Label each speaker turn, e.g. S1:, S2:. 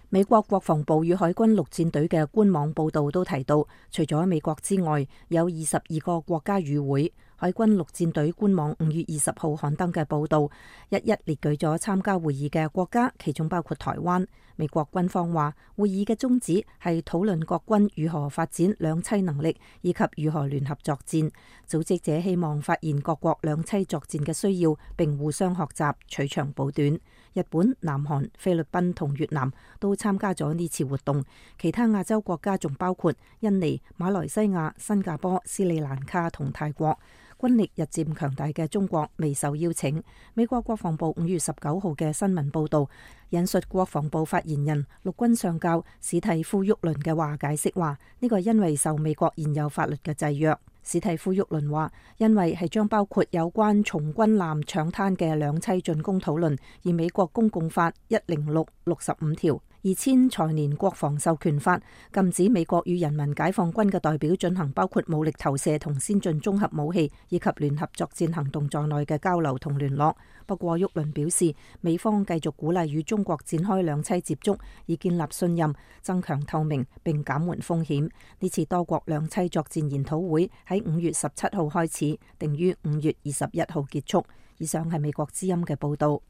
S1: 美國國防部與海軍陸戰隊嘅官網報道都提到，除咗美國之外，有22個國家與會。海軍陸戰隊官網5月20號刊登嘅報道，一一列舉咗參加會議嘅國家，其中包括台灣。美國軍方話，會議嘅宗旨係討論各軍如何發展兩棲能力，以及如何聯合作戰。組織者希望發現各國兩棲作戰嘅需要，並互相學習，取長補短。日本、南韓、菲律賓同越南都參加咗呢次活動，其他亞洲國家仲包括印尼、馬來西亞、新加坡、斯里蘭卡同泰國。軍力日漸強大嘅中國未受邀請。美國國防部5月19號嘅新聞報道，引述國防部發言人陸軍上校史蒂夫沃倫嘅話解釋話，呢個係因為受美國現有法律嘅制約。史蒂夫沃倫話，因為係將包括有關從軍艦搶灘嘅兩棲進攻討論，而美國公共法10665條。2000財年國防授權法禁止美國與人民解放軍嘅代表進行包括武力投射同先進綜合武器以及聯合作戰行動在內嘅交流同聯絡。不過，沃倫表示，美方繼續鼓勵與中國展開兩棲接觸，以建立信任、增強透明並減緩風險。呢次多國兩棲作戰研討會喺5月17號開始，定於5月21號結束。以上係美國之音嘅報道。